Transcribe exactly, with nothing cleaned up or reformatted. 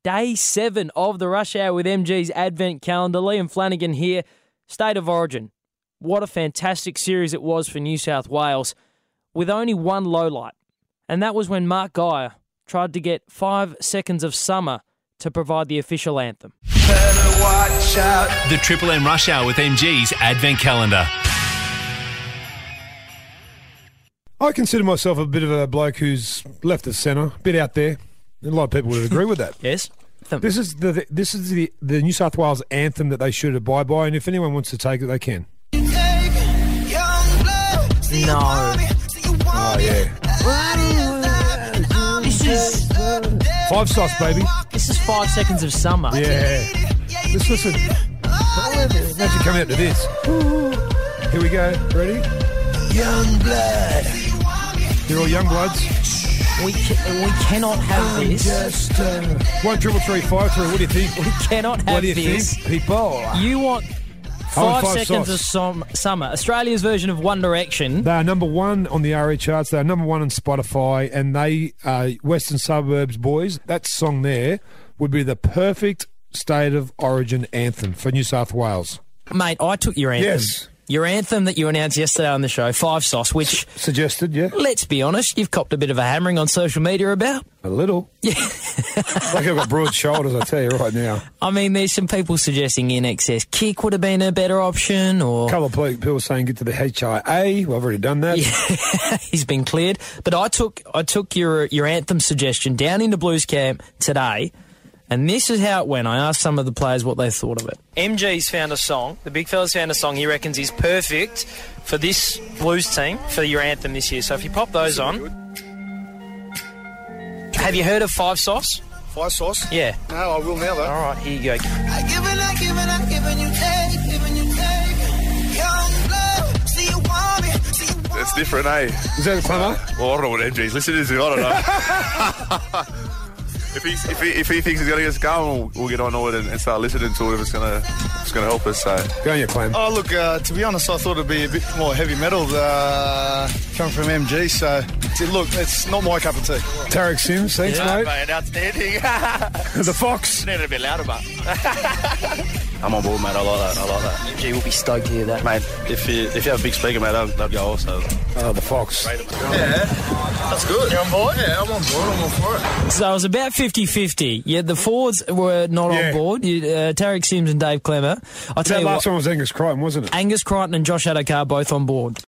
day seven of the Rush Hour with M G's Advent Calendar. Liam Flanagan here. State of Origin. What a fantastic series it was for New South Wales, with only one lowlight. And that was when Mark Geyer tried to get five seconds of summer to provide the official anthem. Better watch out. The Triple M Rush Hour with M G's Advent Calendar. I consider myself a bit of a bloke who's left of centre, a bit out there. A lot of people would agree with that. Yes. This is the this is the, the New South Wales anthem that they should abide by, and if anyone wants to take it, they can. No. Oh, yeah. This is Five sauce, baby. this is five seconds of summer. Yeah. Let's listen. Imagine coming out to this. Here we go. Ready? Young blood. You're all young bloods. We ca- we cannot have this. Just uh, one triple three five three. What do you think? We cannot have What do you this. think, people? You want I want five, five seconds sauce. of som- summer. Australia's version of One Direction. They are number one on the R E charts. They are number one on Spotify, and they uh, Western Suburbs boys. That song there would be the perfect state of origin anthem for New South Wales. Mate, I took your anthem. Yes. Your anthem that you announced yesterday on the show, Five Sauce, which, Suggested, yeah, let's be honest, you've copped a bit of a hammering on social media about. a little. Yeah. Like I've got broad shoulders, I tell you right now. I mean, there's some people suggesting In Excess Kick would have been a better option, or... A couple of people saying get to the H I A. Well, I've already done that. Yeah, he's been cleared. But I took I took your your anthem suggestion down into Blues camp today, and this is how it went. I asked some of the players what they thought of it. M G's found a song. The big fella's found a song he reckons is perfect for this Blues team for your anthem this year. So if you pop those on... Have you heard of Five Sauce? Five sauce? Yeah. No, I will now though. All right, here you go. I give and I give and I give and you take, give and you take. Young blood, see you want me, see you want me. It's different, eh? Is that a plumber? Well, I don't know what M G's listening to. I don't know. if, he's, if, he, if he thinks he's going to get us going, we'll, we'll get on it and, and start listening to it if it's going to it's going to help us. So. Go on your claim. Oh, look, uh, to be honest, I thought it'd be a bit more heavy metal uh, coming from M G, so look, it's not my cup of tea. Tarek Sims, thanks, mate. Mate, outstanding. The Fox. Need a bit louder, but. I'm on board, mate. I like that. I like that. M G will be stoked to hear that. Mate, if you if you have a big speaker, mate, that'd, that'd go also. Oh, the Fox. Yeah, that's good. You're on board? Yeah, I'm on board. I'm on for it. So it was about fifty-fifty. Yeah, the Fords were not Yeah. on board. You, uh, Tarek Sims and Dave Clemmer. I'll tell That you last what, one was Angus Crichton, wasn't it? Angus Crichton and Josh Adokar both on board.